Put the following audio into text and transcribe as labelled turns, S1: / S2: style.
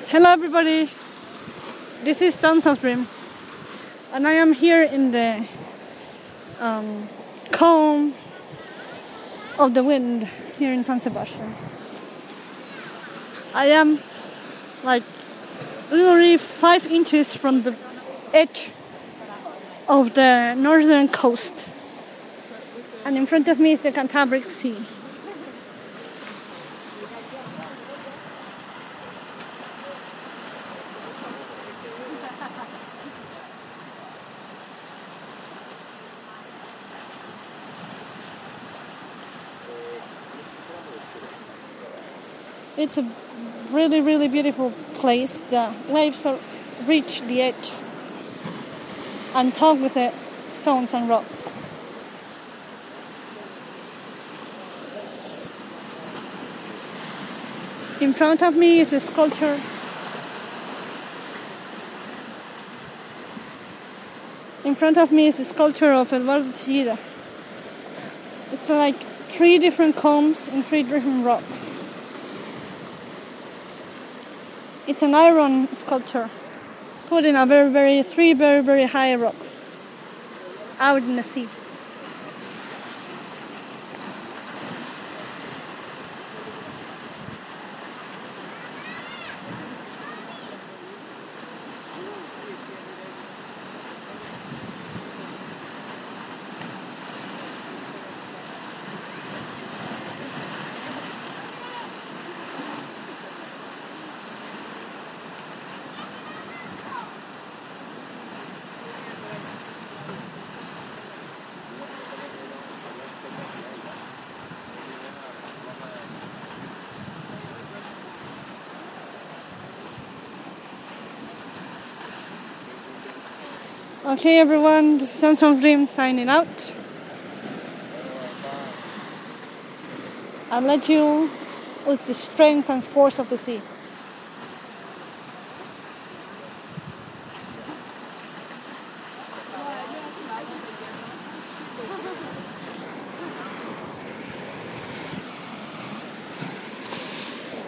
S1: Hello everybody, this is Sons of Dreams and I am here in the calm of the wind here in San Sebastian. I am like literally 5 inches from the edge of the northern coast, and in front of me is the Cantabric Sea. It's a really, really beautiful place. The waves reach the edge and talk with the stones and rocks. In front of me is a sculpture. In front of me is a sculpture of Eduardo Chillida. It's like 3 different combs and 3 different rocks. It's an iron sculpture put in a three very high rocks out in the sea. Okay everyone, this is Sons of Dreams signing out. I'll let you with the strength and force of the sea.